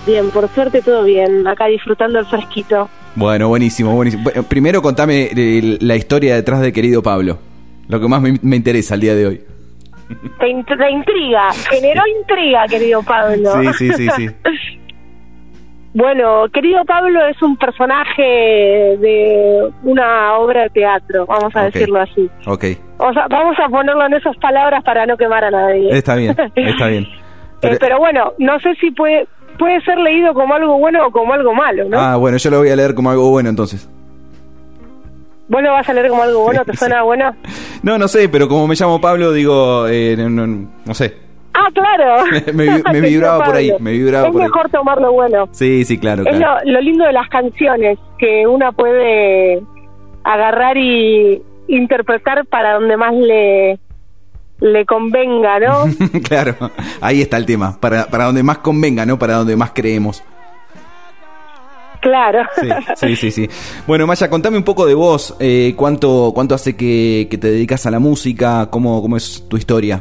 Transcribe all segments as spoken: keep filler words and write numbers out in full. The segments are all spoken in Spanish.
Bien, por suerte todo bien, acá disfrutando el fresquito. Bueno, buenísimo, buenísimo. Bueno, primero contame eh, la historia detrás de Querido Pablo, lo que más me, me interesa el día de hoy. Te, int- te intriga, generó intriga, querido Pablo. Sí, sí, sí, sí. Bueno, querido Pablo es un personaje de una obra de teatro, vamos a Ok. decirlo así. Ok, O sea, vamos a ponerlo en esas palabras para no quemar a nadie. está bien, está bien. Pero, eh, pero bueno, no sé si puede puede ser leído como algo bueno o como algo malo, ¿no? Ah, bueno, yo lo voy a leer como algo bueno entonces. ¿Vos lo vas a leer como algo bueno? ¿Te suena bueno? No, no sé, pero como me llamo Pablo, digo, eh, no, no, no sé. Ah, claro. me, vi- me vibraba por ahí, me vibraba es por ahí. mejor tomar lo bueno. Sí, sí, claro, Es claro. lo, lo lindo de las canciones, que una puede agarrar y interpretar para donde más le le convenga, ¿no? Claro, ahí está el tema, para, para donde más convenga, ¿no? Para donde más creemos. Claro. Sí, sí, sí, sí. Bueno, Maya, contame un poco de vos, eh, cuánto cuánto hace que, que te dedicas a la música, cómo, cómo es tu historia.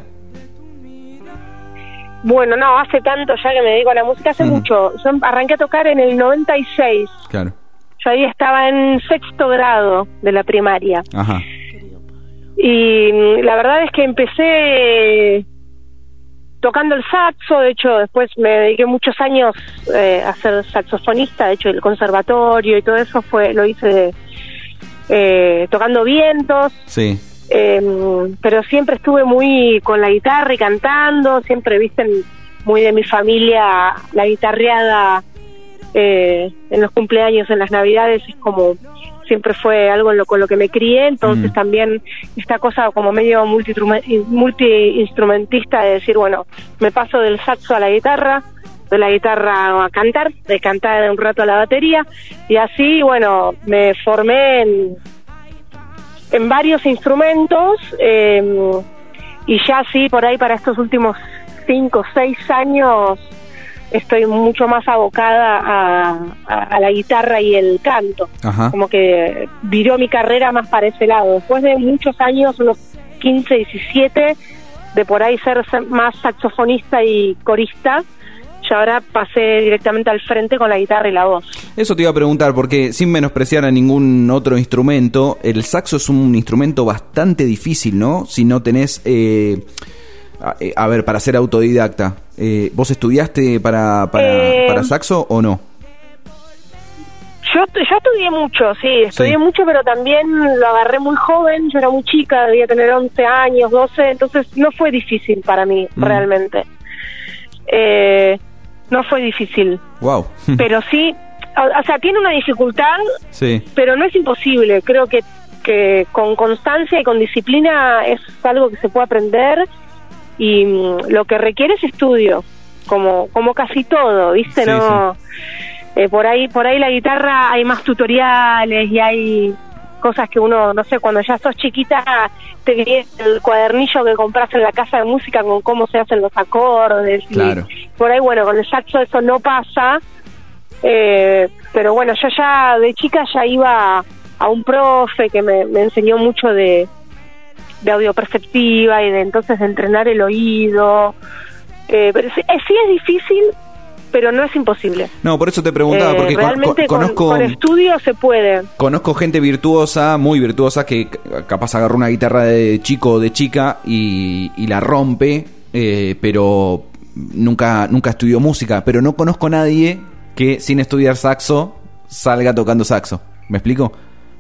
Bueno, no, hace tanto ya que me dedico a la música, hace Ujú. mucho. Yo arranqué a tocar en el noventa y seis. Claro. Yo ahí estaba en sexto grado de la primaria. Ajá. Y mm, la verdad es que empecé tocando el saxo. De hecho, después me dediqué muchos años eh, a ser saxofonista. De hecho, el conservatorio y todo eso fue lo hice eh, tocando vientos. Sí. Eh, pero siempre estuve muy con la guitarra y cantando. Siempre, viste, muy de mi familia la guitarreada eh, en los cumpleaños, en las navidades, es como siempre fue algo en lo, con lo que me crié. Entonces Mm. también esta cosa como medio multi-instrumentista multi-instrumentista de decir, bueno, me paso del saxo a la guitarra, de la guitarra a cantar, de cantar un rato a la batería, y así, bueno, me formé en en varios instrumentos, eh, y ya sí, por ahí para estos últimos cinco o seis años estoy mucho más abocada a, a, a la guitarra y el canto. Ajá. Como que viró mi carrera más para ese lado. Después de muchos años, unos quince, diecisiete, de por ahí ser más saxofonista y corista, yo ahora pasé directamente al frente con la guitarra y la voz. Eso te iba a preguntar, porque sin menospreciar a ningún otro instrumento, el saxo es un instrumento bastante difícil, ¿no? Si no tenés... Eh, a, eh, a ver, para ser autodidacta, eh, ¿vos estudiaste para, para, Eh, para saxo o no? Yo, yo estudié mucho, sí, estudié Sí. mucho, pero también lo agarré muy joven. Yo era muy chica, debía tener once años, doce, entonces no fue difícil para mí, Mm. realmente. Eh, no fue difícil, Wow. pero sí, o, o sea, tiene una dificultad, Sí. pero no es imposible. Creo que, que con constancia y con disciplina es algo que se puede aprender, y mm, lo que requiere es estudio, como como casi todo, ¿viste? Sí, No, eh, por ahí por ahí la guitarra hay más tutoriales y hay cosas que uno, no sé, cuando ya sos chiquita te viene el cuadernillo que compras en la casa de música con cómo se hacen los acordes. Claro. Y por ahí, bueno, con el saxo eso no pasa, eh, pero bueno, yo ya de chica ya iba a un profe que me, me enseñó mucho de, de audio perceptiva y de entonces de entrenar el oído. Eh, pero sí, eh, sí es difícil, pero no es imposible. No, por eso te preguntaba, Eh, porque con- realmente con- con, conozco... con estudio se puede. Conozco gente virtuosa, muy virtuosa, que c- capaz agarró una guitarra de chico o de chica y, y la rompe, eh, pero nunca nunca estudió música. Pero no conozco a nadie que sin estudiar saxo salga tocando saxo. ¿Me explico?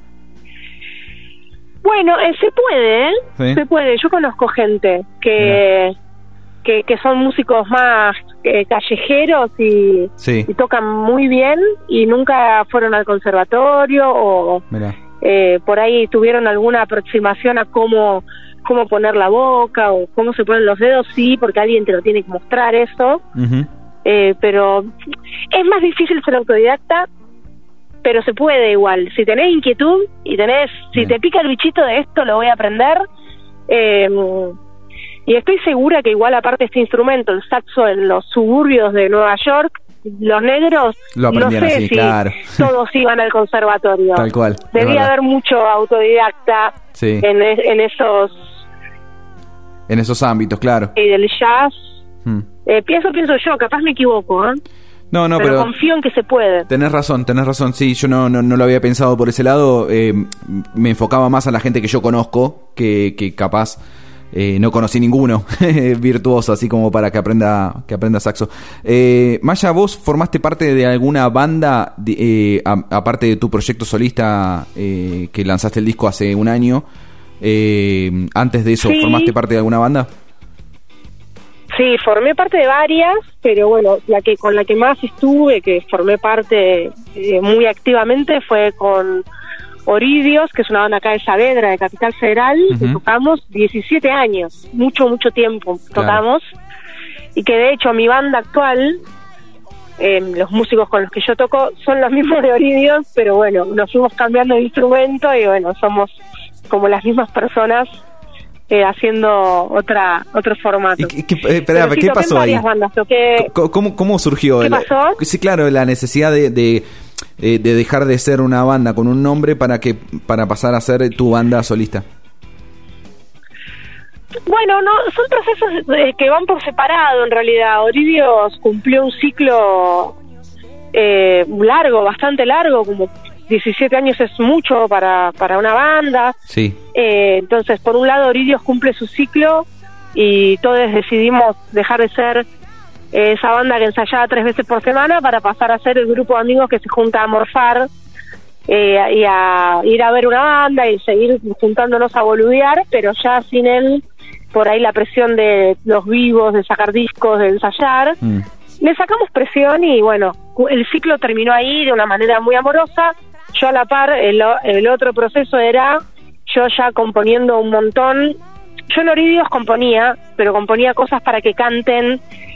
Bueno, eh, se puede, ¿eh? Sí. Se puede. Yo conozco gente que que, que son músicos más eh, callejeros y, Sí. y tocan muy bien y nunca fueron al conservatorio o Mirá. eh, por ahí tuvieron alguna aproximación a cómo cómo poner la boca o cómo se ponen los dedos, sí, porque alguien te lo tiene que mostrar eso, Ujú. eh, pero es más difícil ser autodidacta, pero se puede igual. Si tenés inquietud y tenés, si Bien. te pica el bichito de esto, lo voy a aprender. Eh, y estoy segura que igual, aparte de este instrumento, el saxo en los suburbios de Nueva York, los negros, Lo no aprendían sé así, si claro. todos iban al conservatorio. Tal cual. es Debía verdad. haber mucho autodidacta Sí. en, es- en esos, En esos ámbitos, claro. y del jazz. Mm. Eh, pienso, pienso yo, capaz me equivoco, ¿eh? No, no, pero, pero confío en que se puede. Tenés razón, tenés razón. Sí, yo no, no, no lo había pensado por ese lado. Eh, me enfocaba más a la gente que yo conozco, que, que capaz eh, no conocí ninguno virtuoso, así como para que aprenda que aprenda saxo. Eh, Maya, ¿vos formaste parte de alguna banda, eh, a, aparte de tu proyecto solista eh, que lanzaste el disco hace un año? Eh, antes de eso, sí. ¿formaste parte de alguna banda? Sí, formé parte de varias, pero bueno, la que con la que más estuve, que formé parte eh, muy activamente, fue con Oridios, que es una banda acá de Saavedra, de Capital Federal, uh-huh. que tocamos diecisiete años, mucho, mucho tiempo tocamos, claro. Y que de hecho mi banda actual, eh, los músicos con los que yo toco, son los mismos de Oridios, pero bueno, nos fuimos cambiando de instrumento y bueno, somos como las mismas personas, Eh, haciendo otra otro formato. ¿Y qué, eh, espera, sí, ¿qué pasó ahí? Bandas, toqué... ¿Cómo, ¿Cómo surgió? ¿Qué pasó? La, sí, claro, la necesidad de, de, de dejar de ser una banda con un nombre para que para pasar a ser tu banda solista. Bueno, no, son procesos eh, que van por separado en realidad. Oridios cumplió un ciclo eh, largo, bastante largo, como diecisiete años es mucho para, para una banda. Sí. Eh, entonces, por un lado, Oridios cumple su ciclo y todos decidimos dejar de ser eh, esa banda que ensayaba tres veces por semana para pasar a ser el grupo de amigos que se junta a morfar eh, y a ir a ver una banda y seguir juntándonos a boludear, pero ya sin él, por ahí la presión de los vivos, de sacar discos, de ensayar. Mm. Le sacamos presión y bueno, el ciclo terminó ahí de una manera muy amorosa. Yo a la par, el, el otro proceso era yo ya componiendo un montón. Yo en Oridios componía, pero componía cosas para que canten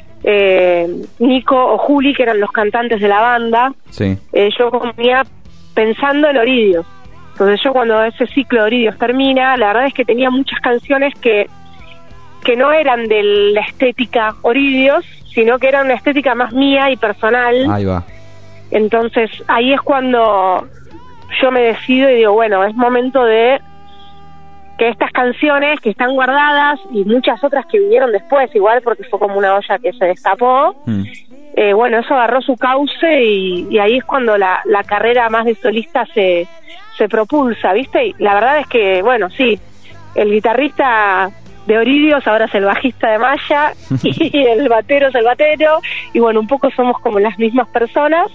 eh, Nico o Juli, que eran los cantantes de la banda. Sí. Eh, yo componía pensando en Oridios. Entonces yo cuando ese ciclo de Oridios termina, la verdad es que tenía muchas canciones que, que no eran de la estética Oridios, sino que eran una estética más mía y personal. Ahí va. Entonces ahí es cuando yo me decido y digo, bueno, es momento de que estas canciones que están guardadas y muchas otras que vinieron después, igual porque fue como una olla que se destapó, mm. eh, bueno, eso agarró su cauce y, y ahí es cuando la, la carrera más de solista se, se propulsa, ¿viste? Y la verdad es que, bueno, sí, el guitarrista de Oridios ahora es el bajista de Maya y el batero es el batero y bueno, un poco somos como las mismas personas.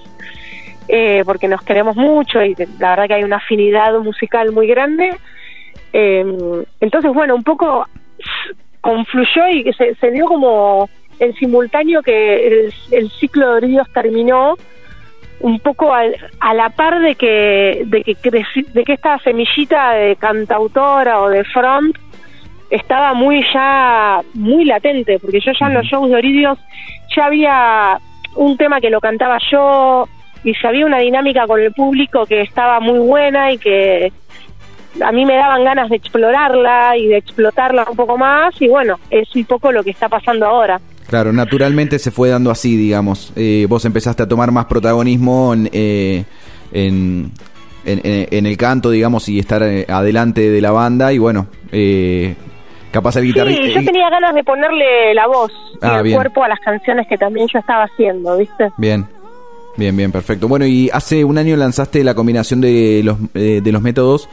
Eh, porque nos queremos mucho y la verdad que hay una afinidad musical muy grande. Eh, entonces, bueno, un poco confluyó y se, se dio como en simultáneo que el, el ciclo de Oridios terminó un poco al, a la par de que, de que de que esta semillita de cantautora o de front estaba muy ya muy latente, porque yo ya en los shows de Oridios ya había un tema que lo cantaba yo y ya había una dinámica con el público que estaba muy buena y que a mí me daban ganas de explorarla y de explotarla un poco más y bueno, es un poco lo que está pasando ahora. Claro, naturalmente se fue dando así, digamos. Eh, vos empezaste a tomar más protagonismo en, eh, en, en, en el canto, digamos, y estar adelante de la banda y bueno, eh, capaz el guitarrista... Sí, yo tenía ganas de ponerle la voz ah, y el bien. cuerpo a las canciones que también yo estaba haciendo, ¿viste? Bien. Bien, bien, perfecto. Bueno, y hace un año lanzaste la combinación de los eh, de los métodos.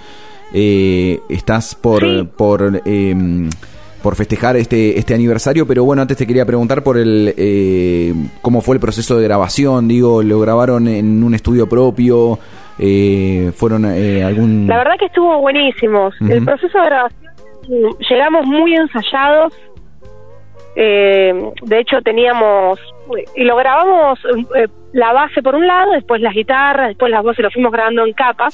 Eh, estás por sí. por eh, por festejar este este aniversario, pero bueno, antes te quería preguntar por el eh, cómo fue el proceso de grabación. Digo, lo grabaron en un estudio propio, eh, fueron eh, algún. La verdad que estuvo buenísimo. Uh-huh. El proceso de grabación, llegamos muy ensayados. Eh, de hecho teníamos y lo grabamos eh, la base por un lado, después las guitarras, después las voces, lo fuimos grabando en capas.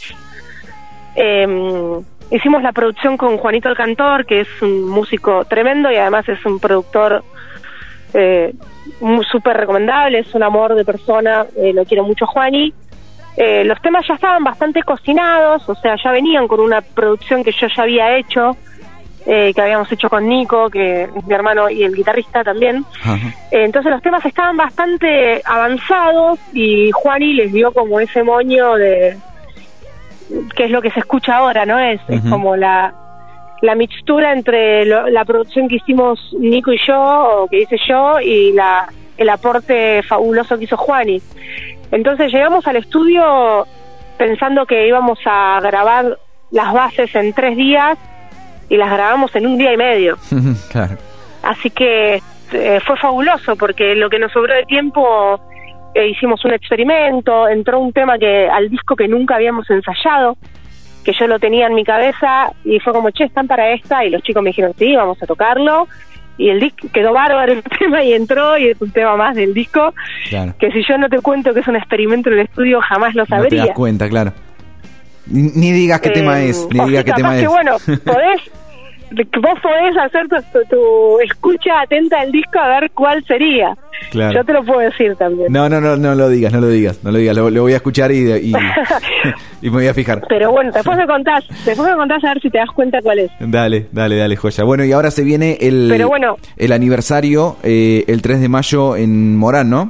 Eh, hicimos la producción con Juanito el Cantor, que es un músico tremendo y además es un productor eh, súper recomendable, es un amor de persona, eh, lo quiero mucho Juani. Eh, los temas ya estaban bastante cocinados, o sea, ya venían con una producción que yo ya había hecho. Eh, que habíamos hecho con Nico, que es mi hermano y el guitarrista también. Eh, entonces los temas estaban bastante avanzados y Juani les dio como ese moño de que es lo que se escucha ahora, ¿no? Es, uh-huh. es como la la mixtura entre lo, la producción que hicimos Nico y yo, o que hice yo, y la el aporte fabuloso que hizo Juani. Entonces llegamos al estudio pensando que íbamos a grabar las bases en tres días y las grabamos en un día y medio. Claro. Así que eh, fue fabuloso porque lo que nos sobró de tiempo eh, hicimos un experimento, entró un tema que al disco que nunca habíamos ensayado, que yo lo tenía en mi cabeza y fue como, che, están para esta, y los chicos me dijeron, sí, vamos a tocarlo, y el disco quedó bárbaro el tema y entró, y es un tema más del disco, claro. Que si yo no te cuento que es un experimento en el estudio jamás lo sabría. No te das cuenta, claro. Ni, ni digas qué eh, tema es, ni digas qué tema es. Que bueno, podés, vos podés hacer tu, tu, tu escucha atenta al disco a ver cuál sería. Claro. Yo te lo puedo decir también. No, no, no, no lo digas, no lo digas, no lo digas, lo, lo voy a escuchar y, y, y me voy a fijar. Pero bueno, después me contás, después me contás a ver si te das cuenta cuál es. Dale, dale, dale, joya. Bueno, y ahora se viene el, Pero bueno, el aniversario, eh, el tres de mayo en Morán, ¿no?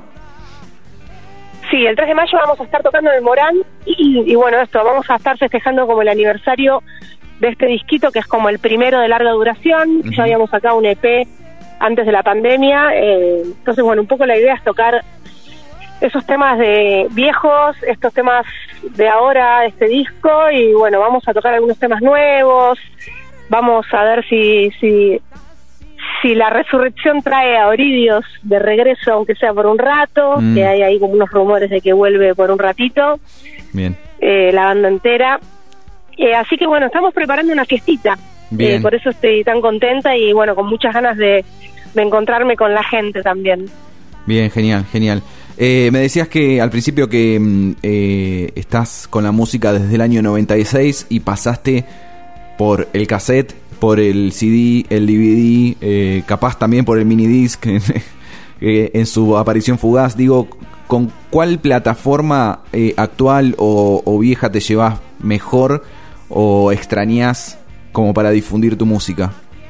Sí, el tres de mayo vamos a estar tocando en el Morán y, y bueno, esto, vamos a estar festejando como el aniversario de este disquito que es como el primero de larga duración. Uh-huh. Ya habíamos sacado un E P antes de la pandemia, eh, entonces bueno, un poco la idea es tocar esos temas de viejos, estos temas de ahora, este disco, y bueno, vamos a tocar algunos temas nuevos, vamos a ver si si si la resurrección trae a Oridios de regreso, aunque sea por un rato, mm. que hay ahí como unos rumores de que vuelve por un ratito. Bien. Eh, la banda entera. Eh, así que bueno, estamos preparando una fiestita. Eh, por eso estoy tan contenta y bueno, con muchas ganas de, de encontrarme con la gente también. Bien, genial, genial. Eh, me decías que al principio que eh, estás con la música desde el año noventa y seis y pasaste por el cassette, por el C D, el D V D, eh, capaz también por el minidisc eh, en su aparición fugaz. Digo, ¿con cuál plataforma eh, actual o, o vieja te llevas mejor o extrañas como para difundir tu música?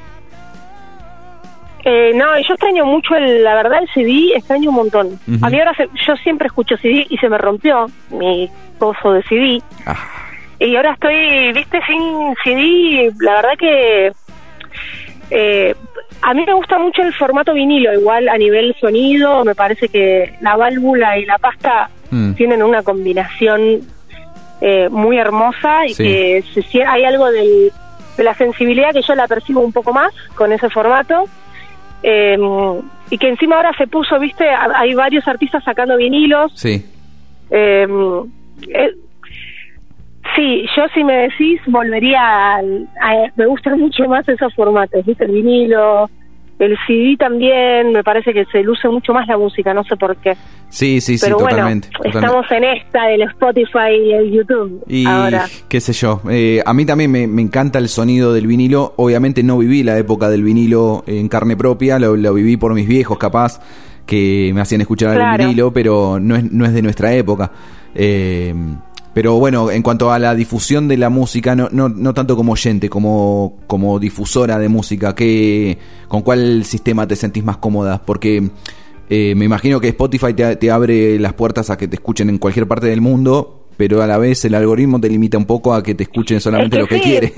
Eh, no, yo extraño mucho, el, la verdad, el C D, extraño un montón. Uh-huh. A mí ahora, se, yo siempre escucho C D y se me rompió mi coso de C D. Ah. Y ahora estoy, viste, sin C D, la verdad que... Eh, a mí me gusta mucho el formato vinilo, igual a nivel sonido, me parece que la válvula y la pasta mm. tienen una combinación eh, muy hermosa y sí. que se, hay algo del, de la sensibilidad que yo la percibo un poco más con ese formato. Eh, y que encima ahora se puso, viste, hay varios artistas sacando vinilos. Sí. Eh, eh, sí, yo si me decís, volvería a, a... Me gustan mucho más esos formatos, viste, el vinilo, el C D también, me parece que se luce mucho más la música, no sé por qué. Sí, sí, sí, pero totalmente. Bueno, totalmente. Estamos en esta del Spotify y el YouTube y ahora. Qué sé yo, eh, a mí también me, me encanta el sonido del vinilo. Obviamente no viví la época del vinilo en carne propia, lo, lo viví por mis viejos capaz, que me hacían escuchar claro. el vinilo, pero no es, no es de nuestra época. Eh, pero bueno, en cuanto a la difusión de la música, no, no, no tanto como oyente, como, como difusora de música, ¿qué, ¿con cuál sistema te sentís más cómoda? Porque eh, me imagino que Spotify te, te abre las puertas a que te escuchen en cualquier parte del mundo, pero a la vez el algoritmo te limita un poco a que te escuchen solamente es que lo que sí. quiere.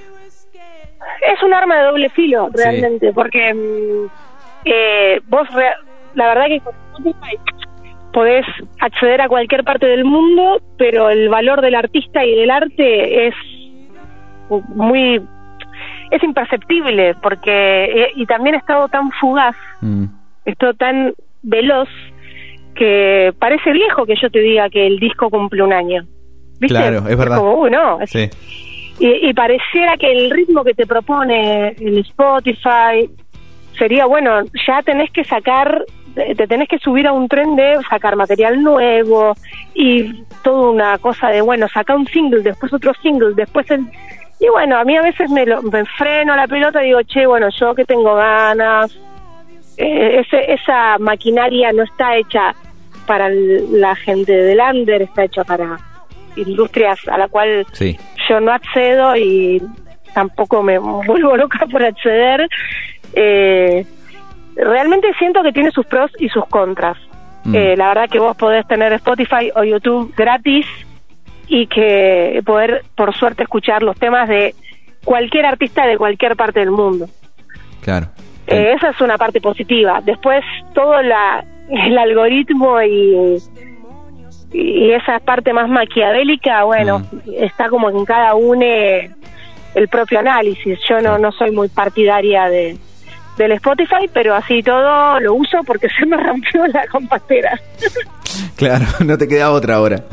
Es un arma de doble filo, realmente, sí. porque eh, vos, re- la verdad que con Spotify podés acceder a cualquier parte del mundo, pero el valor del artista y del arte es muy... es imperceptible, porque... y también es todo tan fugaz, mm. es todo tan veloz, que parece viejo que yo te diga que el disco cumple un año. ¿Viste? Claro, es verdad. Es como, uh, no, es, sí. y, y pareciera que el ritmo que te propone el Spotify sería, bueno, ya tenés que sacar... te tenés que subir a un tren de sacar material nuevo y toda una cosa de, bueno, sacar un single, después otro single, después el... Y bueno, a mí a veces me, lo, me freno la pelota y digo, che, bueno, yo que tengo ganas, eh, ese, esa maquinaria no está hecha para el, la gente del under, está hecha para industrias a la cual sí. yo no accedo y tampoco me vuelvo loca por acceder. Eh... Realmente siento que tiene sus pros y sus contras. Mm. Eh, la verdad que vos podés tener Spotify o YouTube gratis y que poder, por suerte, escuchar los temas de cualquier artista de cualquier parte del mundo. Claro. Eh, esa es una parte positiva. Después, toda la el algoritmo y, y esa parte más maquiavélica, bueno, mm. está como en cada uno el propio análisis. Yo no, no soy muy partidaria de del Spotify, pero así todo lo uso porque se me rompió la compactera. Claro, no te queda otra ahora.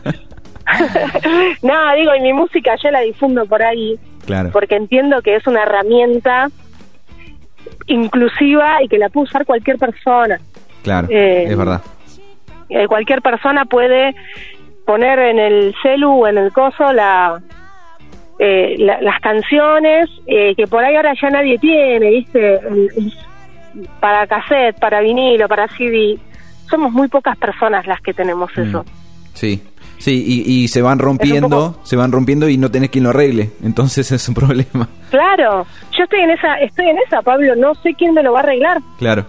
No, digo, y mi música yo la difundo por ahí, claro, porque entiendo que es una herramienta inclusiva y que la puede usar cualquier persona. Claro, eh, es verdad. Eh, cualquier persona puede poner en el celu o en el coso la, eh, la las canciones eh, que por ahí ahora ya nadie tiene, ¿viste? El, el, para cassette, para vinilo, para C D. Somos muy pocas personas las que tenemos mm. eso. Sí. Sí, y, y se van rompiendo, poco... se van rompiendo y no tenés quien lo arregle, entonces es un problema. Claro, yo estoy en esa, estoy en esa, Pablo, no sé quién me lo va a arreglar. Claro.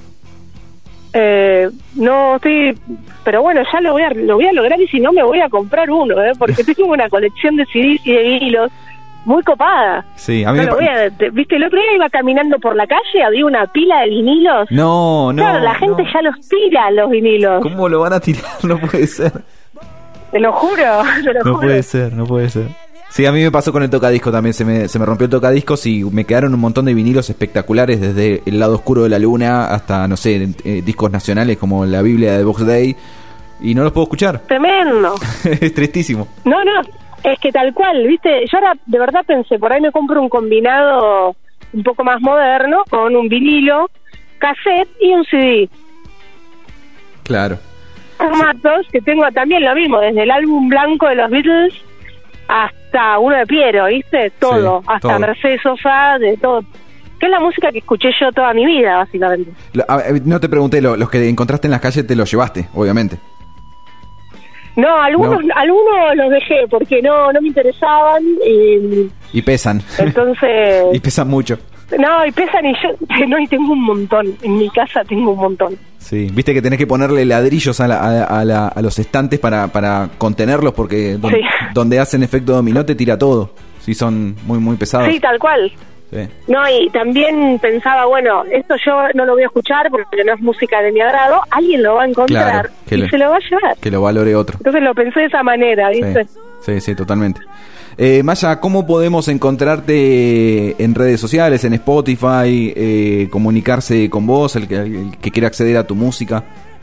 Eh, no estoy, pero bueno, ya lo voy a, lo voy a lograr y si no me voy a comprar uno, ¿eh? Porque tengo una colección de C Ds y de vinilos muy copada. Sí, a mí no me lo voy a, te, viste, el otro día iba caminando por la calle, había una pila de vinilos. No, no. Claro, la gente no. ya los tira, los vinilos. ¿Cómo lo van a tirar? No puede ser. Te lo juro, te lo no juro. puede ser, no puede ser. Sí, a mí me pasó con el tocadisco también, se me, se me rompió el tocadiscos y me quedaron un montón de vinilos espectaculares, desde El lado oscuro de la luna hasta, no sé, eh, discos nacionales como La Biblia de Box Day, y no los puedo escuchar. Tremendo. Es tristísimo. No, no, es que tal cual, viste, yo ahora de verdad pensé, por ahí me compro un combinado un poco más moderno, con un vinilo, cassette y un C D. Claro. Formatos que tengo también lo mismo, desde el álbum blanco de los Beatles hasta uno de Piero, ¿viste? Todo, sí, hasta todo. Mercedes Sosa, de todo. Que es la música que escuché yo toda mi vida, básicamente. No te pregunté, los que encontraste en las calles te los llevaste, obviamente. No, algunos no. algunos los dejé porque no no me interesaban. Y, y pesan. Entonces... y pesan mucho. No, y pesan y yo... No, y tengo un montón. En mi casa tengo un montón. Sí, viste que tenés que ponerle ladrillos a, la, a, a, la, a los estantes para, para contenerlos porque don, sí. donde hacen efecto dominó te tira todo. Sí, son muy, muy pesados. Sí, tal cual. Sí. No, y también pensaba, bueno, esto yo no lo voy a escuchar porque no es música de mi agrado, alguien lo va a encontrar, claro, y le, se lo va a llevar. Que lo valore otro. Entonces lo pensé de esa manera, ¿viste? Sí, sí, sí, totalmente. Eh, Maya, ¿cómo podemos encontrarte en redes sociales, en Spotify, eh, comunicarse con vos, el que, el que quiera acceder a tu música?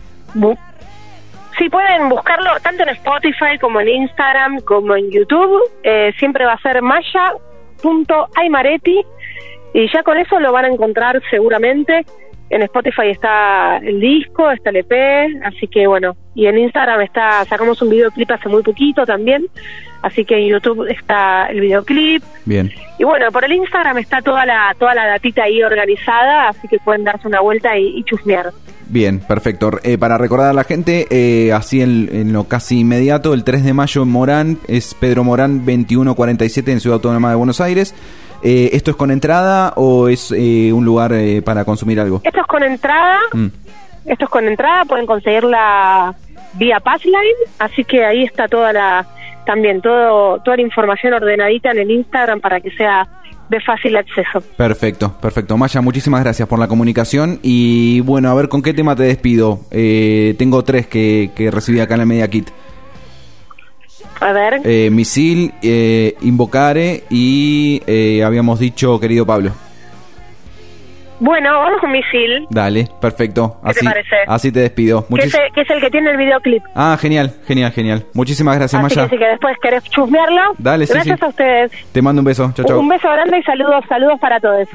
Sí, pueden buscarlo tanto en Spotify como en Instagram, como en YouTube. Eh, siempre va a ser Maya punto aymaretti y ya con eso lo van a encontrar seguramente. En Spotify está el disco, está el E P, así que bueno, y en Instagram está, sacamos un videoclip hace muy poquito también, así que en YouTube está el videoclip. Bien. Y bueno, por el Instagram está toda la toda la datita ahí organizada, así que pueden darse una vuelta y, y chusmear. Bien, perfecto. Eh, para recordar a la gente, eh, así en, en lo casi inmediato, el tres de mayo en Morán, es Pedro Morán veintiuno cuarenta y siete en Ciudad Autónoma de Buenos Aires. Eh, ¿Esto es con entrada o es eh, un lugar eh, para consumir algo? Esto es con entrada, mm. esto es con entrada, pueden conseguirla vía Passline, así que ahí está toda la, también todo toda la información ordenadita en el Instagram para que sea de fácil acceso. Perfecto, perfecto. Maya, muchísimas gracias por la comunicación y bueno, a ver con qué tema te despido. Eh, tengo tres que, que recibí acá en la Media Kit. A ver. Eh, Misil, eh, Invocare y eh, habíamos dicho Querido Pablo. Bueno, vamos con Misil. Dale, perfecto. ¿Qué así, te parece? Así te despido. Muchis- que, es el, que es el que tiene el videoclip. Ah, genial, genial, genial. Muchísimas gracias, así Maya. Así que, que después querés chusmearlo. Dale, sí, Gracias sí. a ustedes. Te mando un beso. Chau, chau. Un beso grande y saludos, saludos para todos.